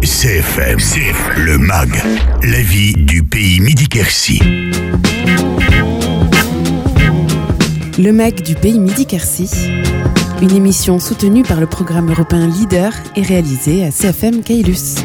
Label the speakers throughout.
Speaker 1: CFM, le MAG, la vie du pays Midi-Quercy.
Speaker 2: Le MAG du pays Midi-Quercy, une émission soutenue par le programme européen Leader et réalisée à CFM Caylus.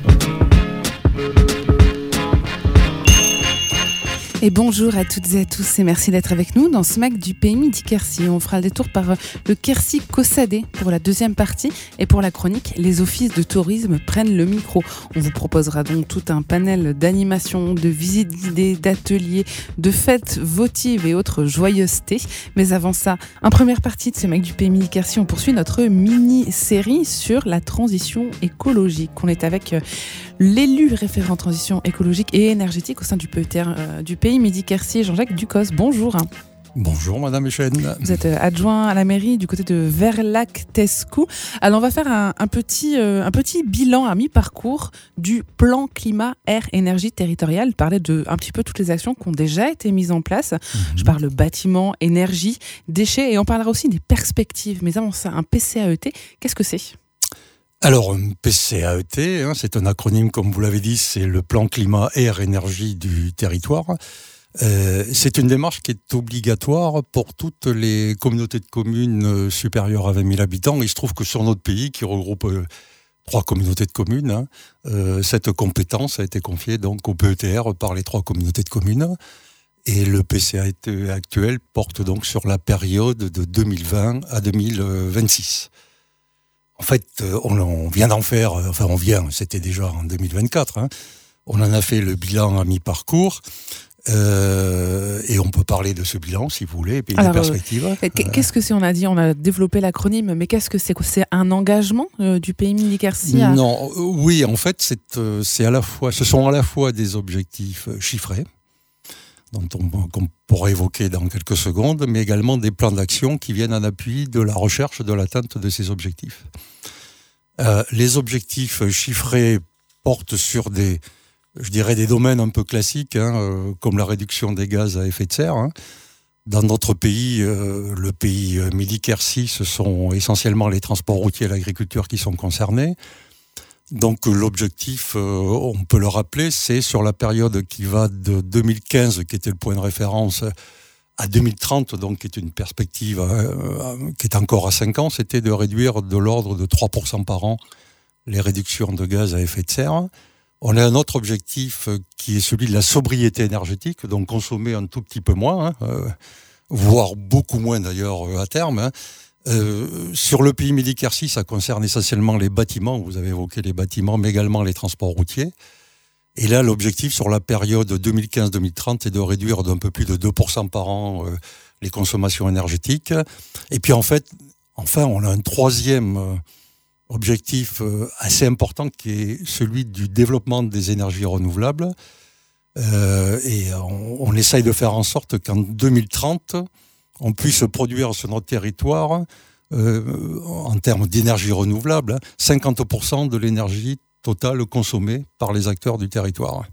Speaker 2: Et bonjour à toutes et à tous et merci d'être avec nous dans ce MAG du pays Midi-Quercy. On fera le détour par le Quercy Caussade pour la deuxième partie et pour la chronique, les offices de tourisme prennent le micro. On vous proposera donc tout un panel d'animations, de visites guidées, d'ateliers, de fêtes votives et autres joyeusetés. Mais avant ça, en première partie de ce MAG du pays Midi-Quercy, on poursuit notre mini-série sur la transition écologique. On est avec l'élu référent transition écologique et énergétique au sein du PETR du pays Midi-Quercy, Jean-Jacques Ducos. Bonjour.
Speaker 3: Bonjour Madame Echenne.
Speaker 2: Vous êtes adjoint à la mairie du côté de Verlac-Tescou. Alors on va faire un petit bilan à mi-parcours du plan climat, air, énergie territorial. Parler de un petit peu toutes les actions qui ont déjà été mises en place. Je parle bâtiment, énergie, déchets et on parlera aussi des perspectives. Mais avant ça, un PCAET, qu'est-ce que c'est ?
Speaker 3: Alors, un PCAET, c'est un acronyme, comme vous l'avez dit, c'est le plan climat, air, énergie du territoire. C'est une démarche qui est obligatoire pour toutes les communautés de communes supérieures à 20 000 habitants. Il se trouve que sur notre pays, qui regroupe 3 communautés de communes, cette compétence a été confiée donc au PETR par les 3 communautés de communes. Et le PCAET actuel porte donc sur la période de 2020 à 2026. En fait, on vient d'en faire, c'était déjà en 2024, on en a fait le bilan à mi-parcours, et on peut parler de ce bilan, si vous voulez, et puis des perspectives.
Speaker 2: Qu'est-ce que c'est ? On a développé l'acronyme, mais qu'est-ce que c'est ? C'est un engagement du pays Midi-Quercy
Speaker 3: Non, oui, en fait, ce sont à la fois des objectifs chiffrés, qu'on pourra évoquer dans quelques secondes, mais également des plans d'action qui viennent en appui de la recherche de l'atteinte de ces objectifs. Les objectifs chiffrés portent sur des domaines un peu classiques, comme la réduction des gaz à effet de serre. Dans notre pays, le pays Midi-Quercy, ce sont essentiellement les transports routiers et l'agriculture qui sont concernés. Donc l'objectif, on peut le rappeler, c'est sur la période qui va de 2015, qui était le point de référence, à 2030, donc qui est une perspective qui est encore à 5 ans, c'était de réduire de l'ordre de 3% par an les réductions de gaz à effet de serre. On a un autre objectif qui est celui de la sobriété énergétique, donc consommer un tout petit peu moins, voire beaucoup moins d'ailleurs à terme. Sur le pays Midi-Quercy, ça concerne essentiellement les bâtiments, vous avez évoqué les bâtiments, mais également les transports routiers. Et là, l'objectif sur la période 2015-2030 est de réduire d'un peu plus de 2% par an les consommations énergétiques. Et puis enfin, on a un troisième objectif assez important qui est celui du développement des énergies renouvelables. Et on essaye de faire en sorte qu'en 2030, on puisse produire sur notre territoire, en termes d'énergie renouvelable, 50% de l'énergie totale consommée par les acteurs du territoire.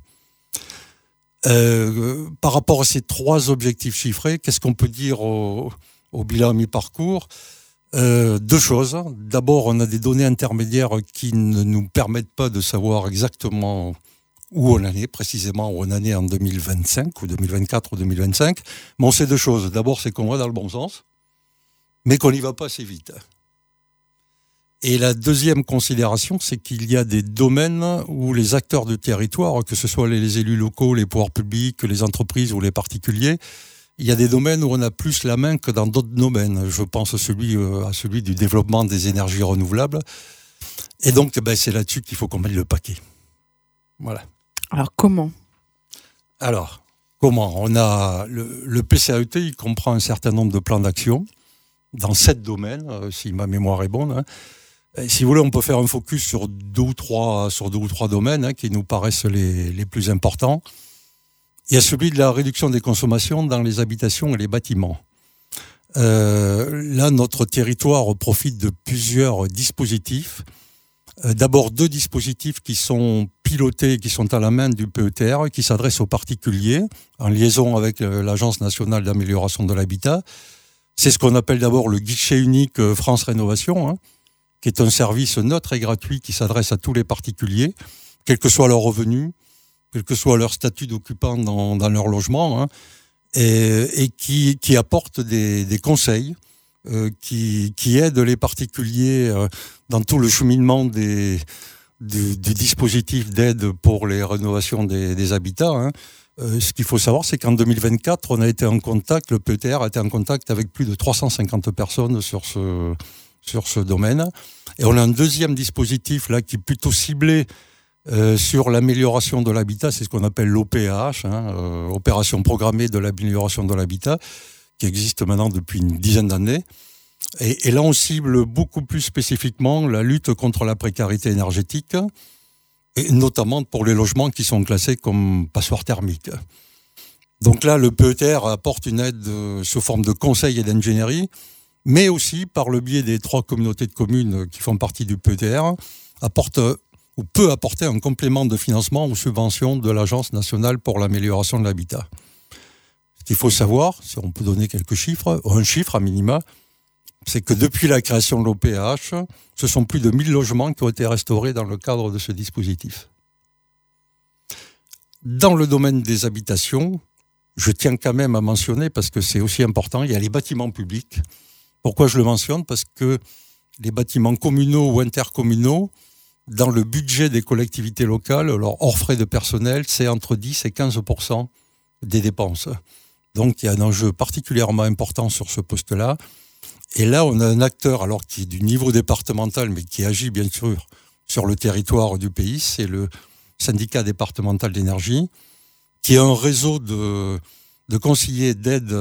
Speaker 3: Par rapport à ces 3 objectifs chiffrés, qu'est-ce qu'on peut dire au bilan mi-parcours ? 2 choses. D'abord, on a des données intermédiaires qui ne nous permettent pas de savoir exactement où on en est, précisément où on en est en 2025 ou 2024 ou 2025. Mais on sait 2 choses. D'abord, c'est qu'on va dans le bon sens, mais qu'on n'y va pas assez vite. Et la deuxième considération, c'est qu'il y a des domaines où les acteurs du territoire, que ce soit les élus locaux, les pouvoirs publics, les entreprises ou les particuliers, il y a des domaines où on a plus la main que dans d'autres domaines. Je pense à celui du développement des énergies renouvelables. Et donc, c'est là-dessus qu'il faut qu'on mette le paquet. Voilà.
Speaker 2: Alors, comment ?
Speaker 3: On a le PCAET, il comprend un certain nombre de plans d'action dans 7 domaines, si ma mémoire est bonne. Si vous voulez, on peut faire un focus sur 2 ou 3 domaines qui nous paraissent les plus importants. Il y a celui de la réduction des consommations dans les habitations et les bâtiments. Là, notre territoire profite de plusieurs dispositifs. D'abord 2 dispositifs qui sont pilotés, qui sont à la main du PETR, qui s'adressent aux particuliers, en liaison avec l'Agence nationale d'amélioration de l'habitat. C'est ce qu'on appelle d'abord le guichet unique France Rénovation, qui est un service neutre et gratuit qui s'adresse à tous les particuliers, quel que soit leur revenu, quel que soit leur statut d'occupant dans leur logement, hein, et qui apporte des conseils, qui aident les particuliers dans tout le cheminement du dispositif d'aide pour les rénovations des habitats. Hein. Ce qu'il faut savoir, c'est qu'en 2024, le PETR a été en contact avec plus de 350 personnes sur ce domaine. Et on a un deuxième dispositif là qui est plutôt ciblé sur l'amélioration de l'habitat, c'est ce qu'on appelle l'OPAH, opération programmée de l'amélioration de l'habitat, qui existe maintenant depuis une dizaine d'années. Et là, on cible beaucoup plus spécifiquement la lutte contre la précarité énergétique, et notamment pour les logements qui sont classés comme passoires thermiques. Donc là, le PETR apporte une aide sous forme de conseil et d'ingénierie, mais aussi par le biais des 3 communautés de communes qui font partie du PETR, peut apporter un complément de financement aux subventions de l'Agence nationale pour l'amélioration de l'habitat. Ce qu'il faut savoir, si on peut donner quelques chiffres, un chiffre à minima, c'est que depuis la création de l'OPH, ce sont plus de 1000 logements qui ont été restaurés dans le cadre de ce dispositif. Dans le domaine des habitations, je tiens quand même à mentionner, parce que c'est aussi important, il y a les bâtiments publics. Pourquoi je le mentionne ? Parce que les bâtiments communaux ou intercommunaux, dans le budget des collectivités locales, alors hors frais de personnel, c'est entre 10 et 15% des dépenses. Donc il y a un enjeu particulièrement important sur ce poste-là. Et là, on a un acteur, alors qui est du niveau départemental, mais qui agit bien sûr sur le territoire du pays, c'est le syndicat départemental d'énergie, qui est un réseau de conseillers d'aide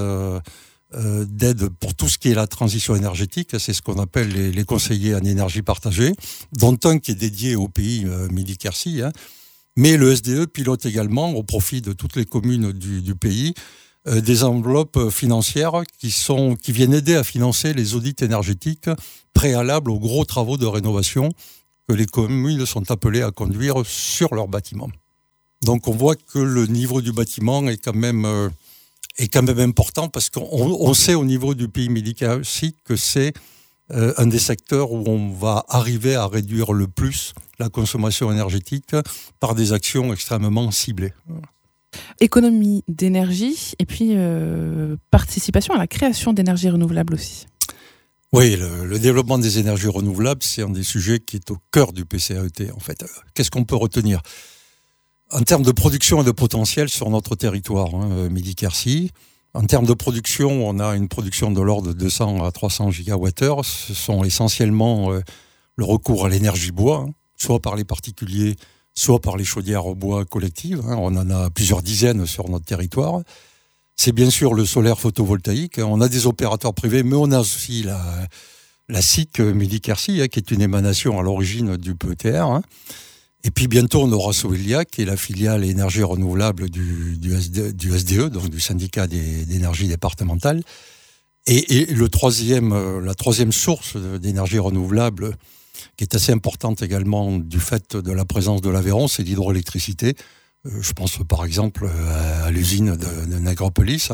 Speaker 3: pour tout ce qui est la transition énergétique. C'est ce qu'on appelle les conseillers en énergie partagée, dont un qui est dédié au pays Midi-Quercy. Hein. Mais le SDE pilote également, au profit de toutes les communes du pays, des enveloppes financières qui viennent aider à financer les audits énergétiques préalables aux gros travaux de rénovation que les communes sont appelées à conduire sur leurs bâtiments. Donc on voit que le niveau du bâtiment est quand même important, parce qu'on sait au niveau du pays Midi-Quercy que c'est un des secteurs où on va arriver à réduire le plus la consommation énergétique par des actions extrêmement ciblées.
Speaker 2: Économie d'énergie et puis participation à la création d'énergies renouvelables aussi.
Speaker 3: Oui, le développement des énergies renouvelables, c'est un des sujets qui est au cœur du PCAET en fait. Qu'est-ce qu'on peut retenir ? En termes de production et de potentiel sur notre territoire, Midi-Quercy, en termes de production, on a une production de l'ordre de 200 à 300 gigawattheures. Ce sont essentiellement le recours à l'énergie bois, soit par les particuliers, soit par les chaudières au bois collectives. On en a plusieurs dizaines sur notre territoire. C'est bien sûr le solaire photovoltaïque. On a des opérateurs privés, mais on a aussi la SIC Midi-Quercy, qui est une émanation à l'origine du PETR. Et puis bientôt, on aura Sovelia, qui est la filiale énergie renouvelable du SDE, donc du syndicat d'énergie départementale. Et la troisième source d'énergie renouvelable, qui est assez importante également du fait de la présence de l'Aveyron, c'est l'hydroélectricité. Je pense par exemple à l'usine de Négropolis.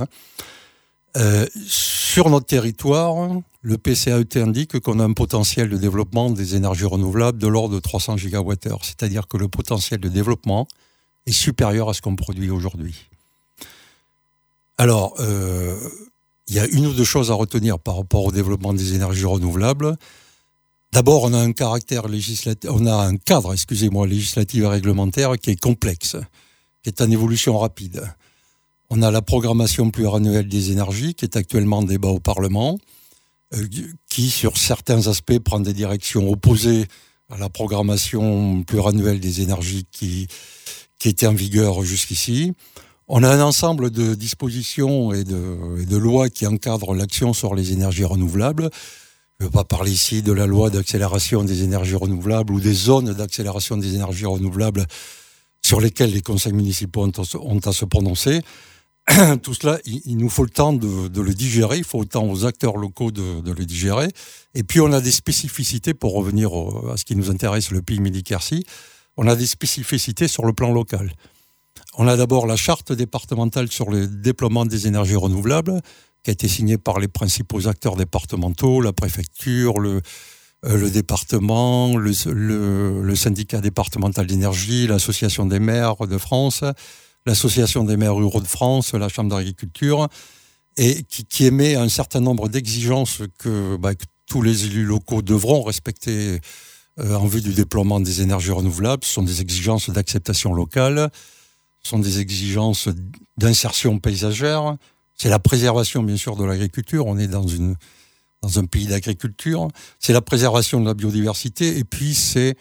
Speaker 3: Sur notre territoire, le PCAET indique qu'on a un potentiel de développement des énergies renouvelables de l'ordre de 300 gigawattheures. C'est-à-dire que le potentiel de développement est supérieur à ce qu'on produit aujourd'hui. Alors, il y a une ou deux choses à retenir par rapport au développement des énergies renouvelables. D'abord, on a un cadre législatif et réglementaire qui est complexe, qui est en évolution rapide. On a la programmation pluriannuelle des énergies qui est actuellement en débat au Parlement, qui, sur certains aspects, prend des directions opposées à la programmation pluriannuelle des énergies qui était en vigueur jusqu'ici. On a un ensemble de dispositions et de lois qui encadrent l'action sur les énergies renouvelables. Je ne veux pas parler ici de la loi d'accélération des énergies renouvelables ou des zones d'accélération des énergies renouvelables sur lesquelles les conseils municipaux ont à se prononcer. Tout cela, il nous faut le temps de le digérer, il faut le temps aux acteurs locaux de le digérer. Et puis on a des spécificités, pour revenir à ce qui nous intéresse, le pays Midi-Quercy, on a des spécificités sur le plan local. On a d'abord la charte départementale sur le déploiement des énergies renouvelables, qui a été signée par les principaux acteurs départementaux, la préfecture, le département, le syndicat départemental d'énergie, l'association des maires de France, l'association des maires ruraux de France, la chambre d'agriculture, et qui émet un certain nombre d'exigences que tous les élus locaux devront respecter en vue du déploiement des énergies renouvelables. Ce sont des exigences d'acceptation locale, ce sont des exigences d'insertion paysagère, c'est la préservation bien sûr de l'agriculture, on est dans un pays d'agriculture, c'est la préservation de la biodiversité, et puis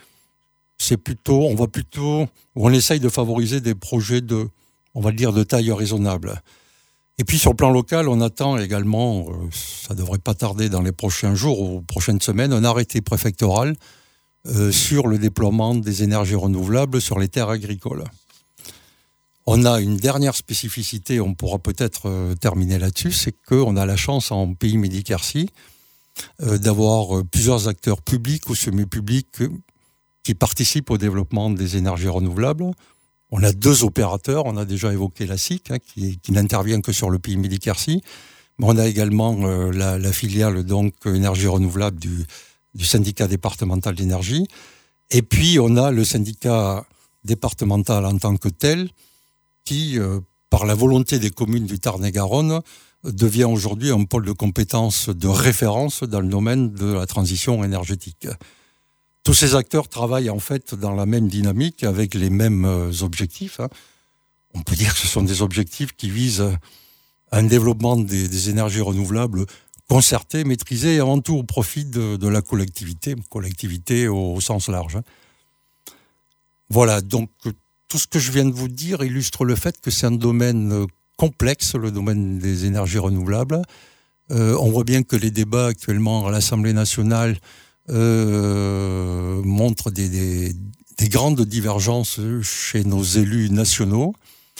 Speaker 3: on essaye de favoriser des projets de taille raisonnable. Et puis sur le plan local, on attend également, ça devrait pas tarder dans les prochains jours ou prochaines semaines, un arrêté préfectoral sur le déploiement des énergies renouvelables sur les terres agricoles. On a une dernière spécificité, on pourra peut-être terminer là-dessus, c'est qu'on a la chance en pays Midi-Quercy d'avoir plusieurs acteurs publics ou semi-publics qui participent au développement des énergies renouvelables. On a 2 opérateurs, on a déjà évoqué la SIC, qui n'intervient que sur le pays Midi-Quercy, mais on a également la filiale donc énergie renouvelable du syndicat départemental d'énergie, et puis on a le syndicat départemental en tant que tel, qui, par la volonté des communes du Tarn-et-Garonne, devient aujourd'hui un pôle de compétences de référence dans le domaine de la transition énergétique. Tous ces acteurs travaillent en fait dans la même dynamique, avec les mêmes objectifs. On peut dire que ce sont des objectifs qui visent à un développement des énergies renouvelables concerté, maîtrisé, et avant tout au profit de la collectivité au sens large. Voilà, donc tout ce que je viens de vous dire illustre le fait que c'est un domaine complexe, le domaine des énergies renouvelables. On voit bien que les débats actuellement à l'Assemblée nationale montrent des grandes divergences chez nos élus nationaux.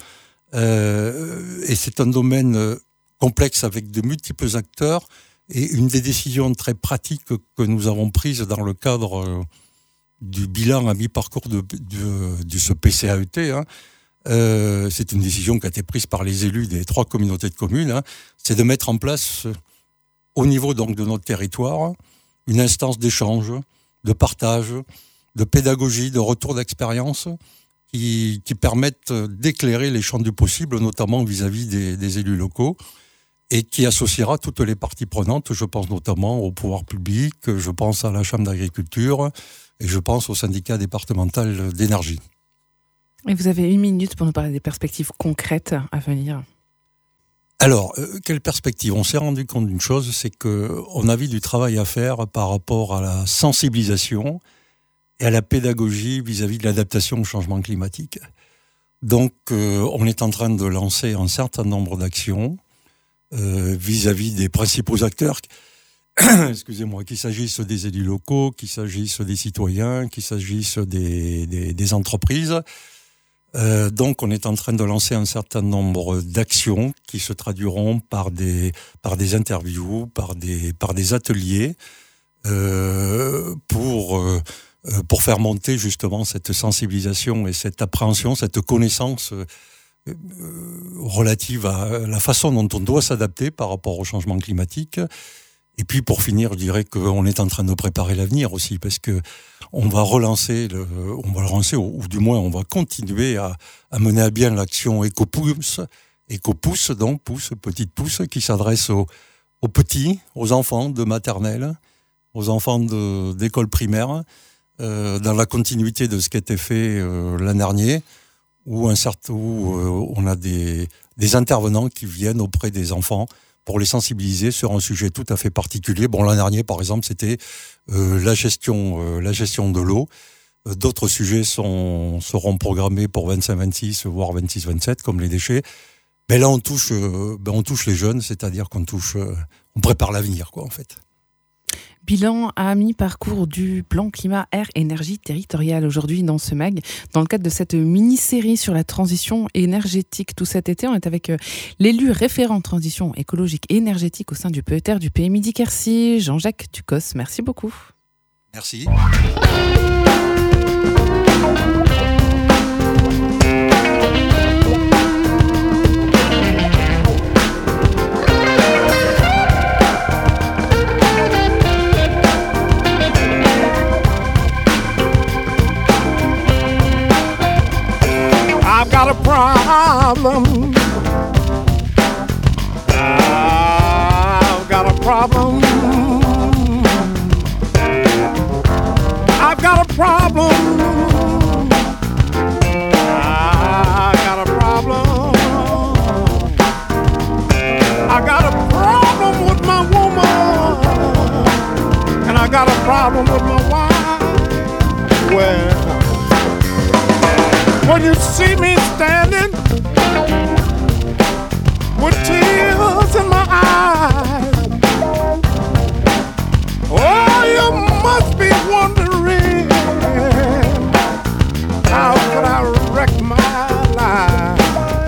Speaker 3: Et c'est un domaine complexe avec de multiples acteurs, et une des décisions très pratiques que nous avons prises dans le cadre du bilan à mi-parcours de ce PCAET, c'est une décision qui a été prise par les élus des 3 communautés de communes, c'est de mettre en place au niveau donc de notre territoire une instance d'échange, de partage, de pédagogie, de retour d'expérience qui permettent d'éclairer les champs du possible, notamment vis-à-vis des élus locaux, et qui associera toutes les parties prenantes. Je pense notamment au pouvoir public, je pense à la Chambre d'agriculture, et je pense au syndicat départemental d'énergie.
Speaker 2: Et vous avez 1 minute pour nous parler des perspectives concrètes à venir.
Speaker 3: Alors, quelle perspective ? On s'est rendu compte d'une chose, c'est qu'on avait du travail à faire par rapport à la sensibilisation et à la pédagogie vis-à-vis de l'adaptation au changement climatique. Donc, on est en train de lancer un certain nombre d'actions vis-à-vis des principaux acteurs, excusez-moi, qu'il s'agisse des élus locaux, qu'il s'agisse des citoyens, qu'il s'agisse des entreprises. Donc, on est en train de lancer un certain nombre d'actions qui se traduiront par des interviews, par des ateliers pour faire monter justement cette sensibilisation et cette appréhension, cette connaissance relative à la façon dont on doit s'adapter par rapport au changement climatique. Et puis pour finir, je dirais qu'on est en train de préparer l'avenir aussi, parce que on va relancer, ou du moins on va continuer à mener à bien l'action Ecopousse, donc petite pousse, qui s'adresse aux petits, aux enfants de maternelle, aux enfants d'école primaire, dans la continuité de ce qui a été fait l'an dernier, où on a des intervenants qui viennent auprès des enfants pour les sensibiliser sur un sujet tout à fait particulier. Bon, l'an dernier, par exemple, c'était la gestion de l'eau. D'autres sujets seront programmés pour 25-26, voire 26-27, comme les déchets. Mais là, on touche les jeunes, c'est-à-dire on prépare l'avenir, quoi, en fait.
Speaker 2: Bilan à mi-parcours du plan climat, air, énergie territoriale aujourd'hui dans ce MAG, dans le cadre de cette mini-série sur la transition énergétique. Tout cet été, on est avec l'élu référent transition écologique et énergétique au sein du PETER du Pays Midi-Quercy, Jean-Jacques Ducos. Merci beaucoup.
Speaker 3: Merci.
Speaker 4: I've got a problem. I've got a problem. I've got a problem. I got a problem. I got a problem with my woman, and I got a problem with my wife. Well, when you see me standing with tears in my eyes, oh, you must be wondering, how could I wreck my life?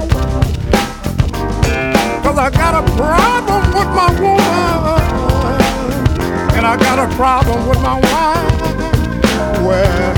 Speaker 4: 'Cause I got a problem with my woman, and I got a problem with my wife. Well,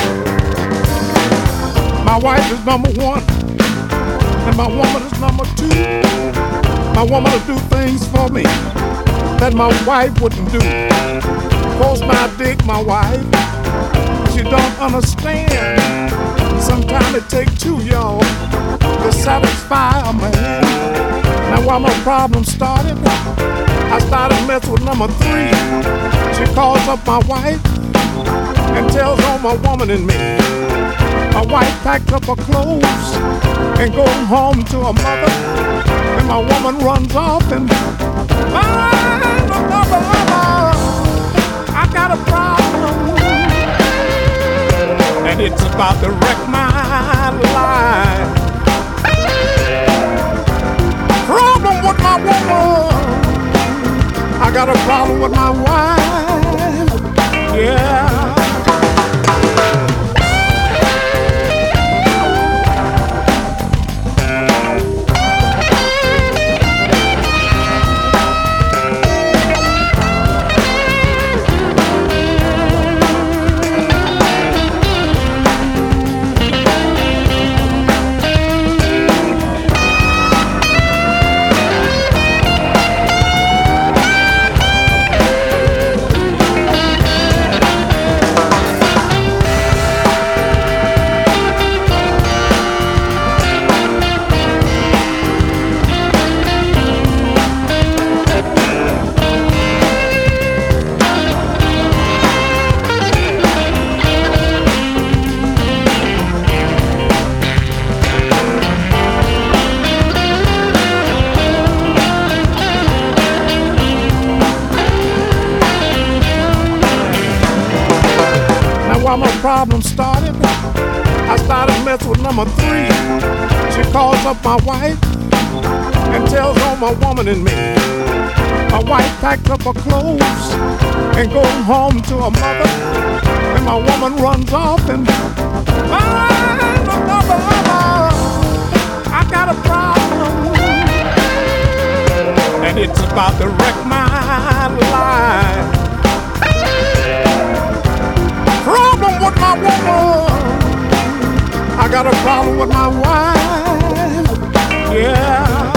Speaker 4: my wife is number one, and my woman is number two. My woman will do things for me that my wife wouldn't do. Of course, my dick, my wife, she don't understand. Sometimes it takes two, y'all, to satisfy a man. Now while my problem started, I started messing with number three. She calls up my wife and tells on my woman and me. My wife packed up her clothes and goes home to her mother, and my woman runs off and I got a problem, and it's about to wreck my life. Problem with my woman, I got a problem with my wife. Yeah. Problem started, I started messing with number three. She calls up my wife and tells on my woman and me. My wife packed up her clothes and goes home to her mother, and my woman runs off and I got a problem, and it's about to wreck my life. Problem with my woman, I got a problem with my wife. Yeah.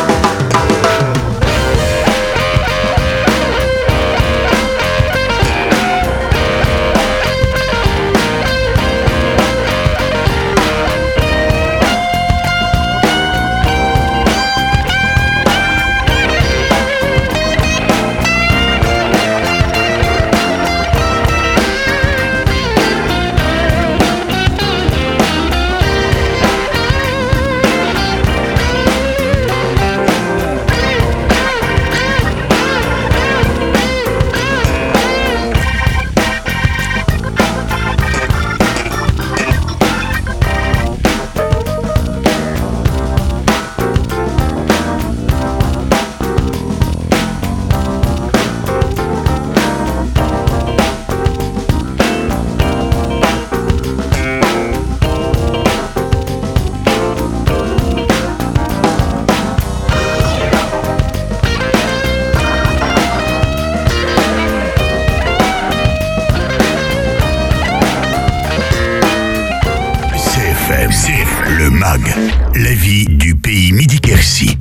Speaker 1: Le MAG, la vie du pays Midi-Quercy.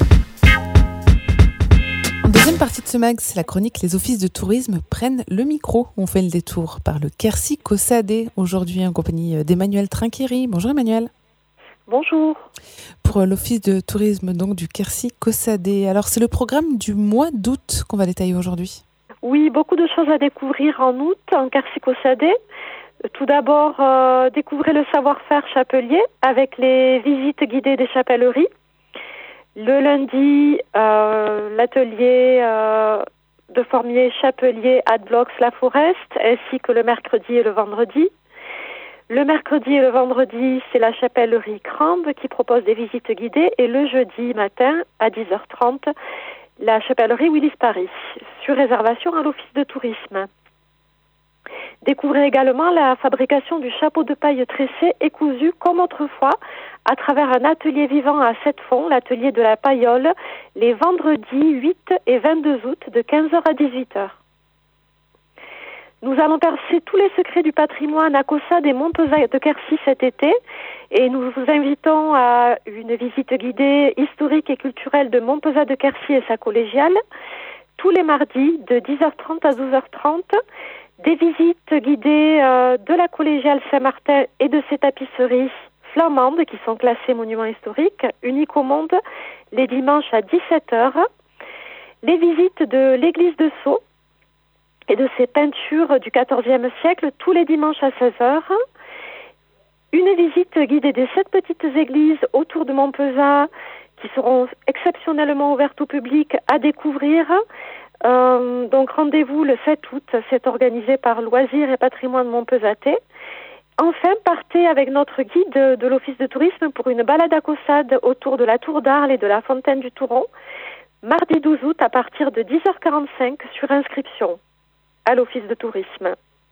Speaker 2: En deuxième partie de ce MAG, c'est la chronique Les offices de tourisme prennent le micro. On fait le détour par le Quercy Caussade, aujourd'hui en compagnie d'Emmanuel Trinquéry. Bonjour Emmanuel.
Speaker 5: Bonjour.
Speaker 2: Pour l'Office de tourisme donc du Quercy-Caussade. Alors c'est le programme du mois d'août qu'on va détailler aujourd'hui.
Speaker 5: Oui, beaucoup de choses à découvrir en août en Quercy-Caussade. Tout d'abord, découvrez le savoir-faire chapelier avec les visites guidées des chapelleries. Le lundi, l'atelier de formier chapelier Adblox La Forest, ainsi que le mercredi et le vendredi. Le mercredi et le vendredi, c'est la chapellerie Crambe qui propose des visites guidées, et le jeudi matin à 10h30, la chapellerie Willis Paris, sur réservation à l'Office de tourisme. Découvrez également la fabrication du chapeau de paille tressé et cousu comme autrefois à travers un atelier vivant à 7 fonds, l'atelier de la Paillole, les vendredis 8 et 22 août de 15h à 18h. Nous allons percer tous les secrets du patrimoine à Caussade et Montpezat de Quercy cet été, et nous vous invitons à une visite guidée historique et culturelle de Montpezat de Quercy et sa collégiale, tous les mardis de 10h30 à 12h30, des visites guidées de la collégiale Saint-Martin et de ses tapisseries flamandes qui sont classées monuments historiques, uniques au monde, les dimanches à 17h, les visites de l'église de Sceaux et de ses peintures du XIVe siècle tous les dimanches à 16h, une visite guidée des 7 petites églises autour de Montpezat qui seront exceptionnellement ouvertes au public à découvrir. Donc rendez-vous le 7 août, c'est organisé par Loisirs et Patrimoine Montpesatais. Enfin, partez avec notre guide de l'Office de tourisme pour une balade à Caussade autour de la Tour d'Arles et de la Fontaine du Touron, mardi 12 août à partir de 10h45 sur inscription à l'Office de tourisme.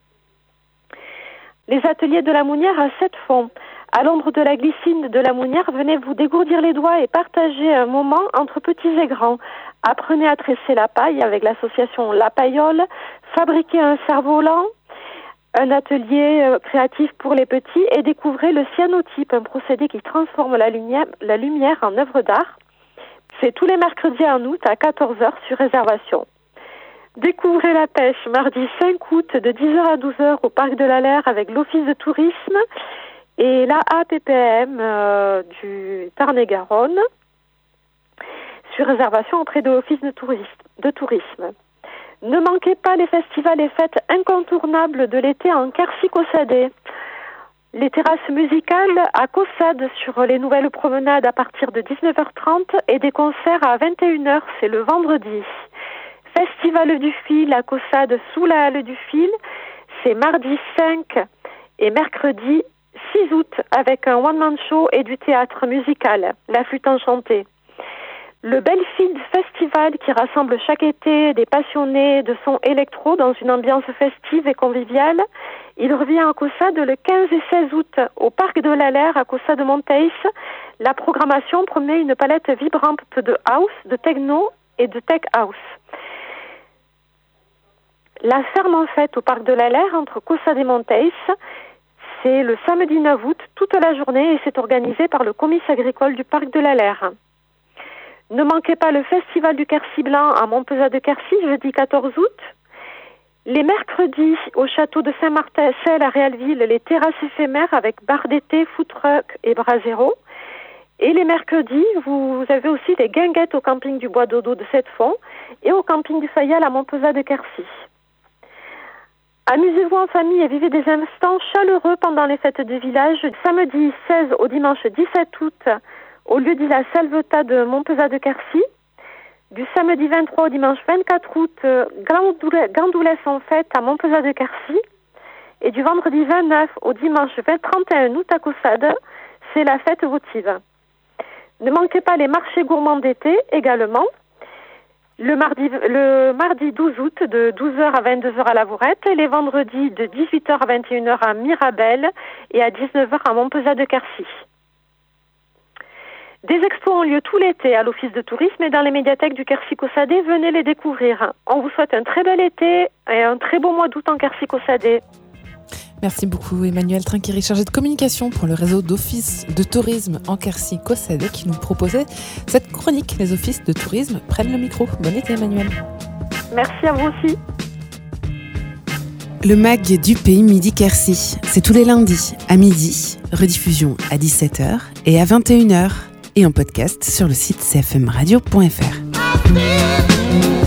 Speaker 5: Les ateliers de la Mounière à 7 fonds. À l'ombre de la glycine de la Mounière, venez vous dégourdir les doigts et partager un moment entre petits et grands. Apprenez à tresser la paille avec l'association La Paillole, fabriquez un cerf-volant, un atelier créatif pour les petits, et découvrez le cyanotype, un procédé qui transforme la lumière en œuvre d'art. C'est tous les mercredis en août à 14h sur réservation. Découvrez la pêche mardi 5 août de 10h à 12h au Parc de la Laire avec l'Office de tourisme et la APPM du Tarn-et-Garonne sur réservation auprès de l'Office de tourisme. Ne manquez pas les festivals et fêtes incontournables de l'été en Quercy-Caussade. Les terrasses musicales à Caussade sur les nouvelles promenades à partir de 19h30 et des concerts à 21h, c'est le vendredi. Festival du fil à Caussade sous la halle du fil, c'est mardi 5 et mercredi 6 août avec un one-man show et du théâtre musical, La Flûte Enchantée. Le Belfield Festival qui rassemble chaque été des passionnés de son électro dans une ambiance festive et conviviale. Il revient à Caussade le 15 et 16 août au Parc de la Laire à Caussade-Monteils. La programmation promet une palette vibrante de house, de techno et de tech house. La ferme en fête au Parc de la Laire entre Caussade et Monteils, c'est le samedi 9 août toute la journée et c'est organisé par le comice agricole du Parc de la Laire. Ne manquez pas le festival du Quercy Blanc à Montpezat de Quercy, jeudi 14 août. Les mercredis au château de Saint-Martin-Celle à Réalville, les terrasses éphémères avec bar d'été, food truck et brasero. Et les mercredis, vous avez aussi les guinguettes au camping du Bois d'Odo de Sept-Fonds et au camping du Fayal à Montpezat de Quercy. Amusez-vous en famille et vivez des instants chaleureux pendant les fêtes de village. Du samedi 16 au dimanche 17 août, au lieu dit la Salvetat de Montpezat de Quercy. Du samedi 23 au dimanche 24 août, Gandoulès en fête à Montpezat de Quercy. Et du vendredi 29 au dimanche 31 août à Caussade, c'est la fête votive. Ne manquez pas les marchés gourmands d'été également. Le mardi 12 août de 12h à 22h à La Vourette et les vendredis de 18h à 21h à Mirabel et à 19h à Montpezat de Quercy. Des expos ont lieu tout l'été à l'Office de tourisme et dans les médiathèques du Quercy-Caussade. Venez les découvrir. On vous souhaite un très bel été et un très beau mois d'août en Quercy-Caussade.
Speaker 2: Merci beaucoup Emmanuel Trinquéry, chargé de communication pour le réseau d'offices de tourisme en Quercy-Caussade qui nous proposait cette chronique. Les offices de tourisme prennent le micro. Bon été Emmanuel.
Speaker 5: Merci à vous aussi.
Speaker 2: Le MAG du Pays Midi-Quercy, c'est tous les lundis à midi, rediffusion à 17h et à 21h et en podcast sur le site cfmradio.fr.